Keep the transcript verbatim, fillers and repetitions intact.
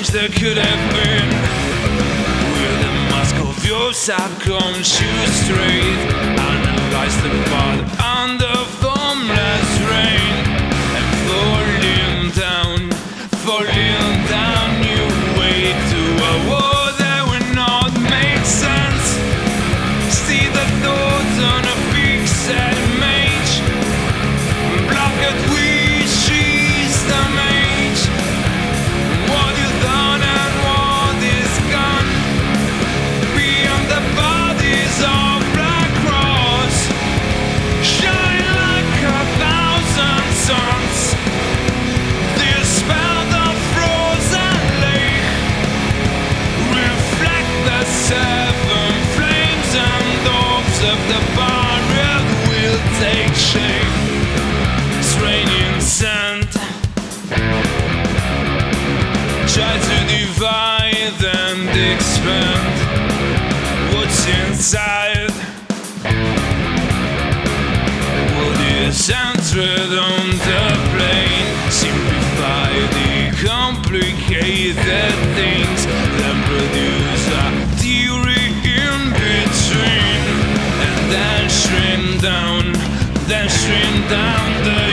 there could have been. With the mask of your subconscious trait, analyze the part under formless rain, and falling down, falling down, you wake to a war that will not make sense. See the thoughts on a fixed image, block at which is the mage. What you done and what is gone, beyond the bodies of black cross, shine like a thousand suns. Dispel the frozen lake, reflect the seven flames and orbs of the barrel will take shape. It's raining sand. Try to divide and expand what's inside. What is centered on the plane? Simplify the complicated things, then produce a theory in between, and then shrink down, then shrink down the